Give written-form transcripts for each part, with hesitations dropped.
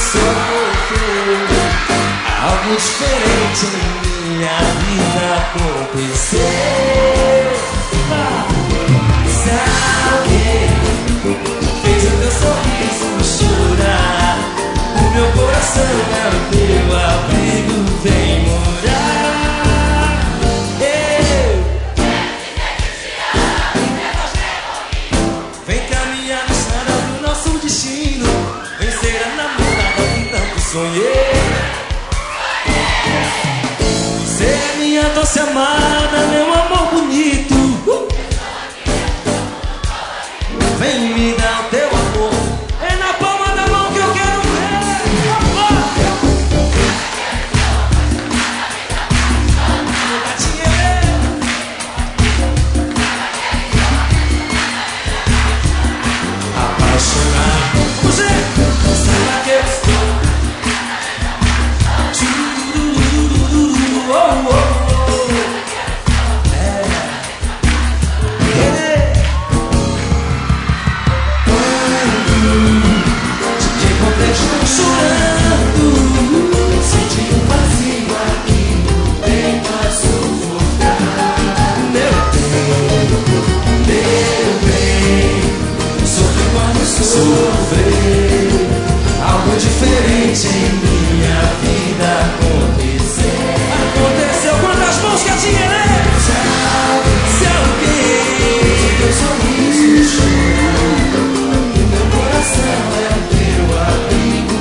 sofrer. Algo diferente em minha vida acontecer. Se alguém fez o teu sorriso chorar, o meu coração é o teu abrigo, vem morar. Vem caminhar na estrada do nosso destino, vencer a namorada que tanto sonhei. Você é minha doce amada, meu amor bonito. Vem me dar o teu amor, é na palma da mão que eu quero ver. Apaixonado por você, sabe que eu estou. Chorando, senti um vazio aqui no peito a sufocar. Meu bem, sofri quando sofrer. Algo diferente em minha vida aconteceu. Aconteceu quantas mãos que tinha, né? Se alguém teu sorriso chorando, meu coração é o teu abrigo.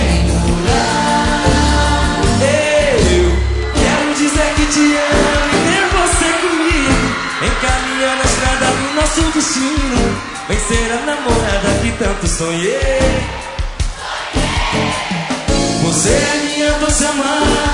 Te amo e ter você comigo, encaminhar na estrada do nosso destino, vencer a namorada que tanto sonhei. Você é minha doce amada,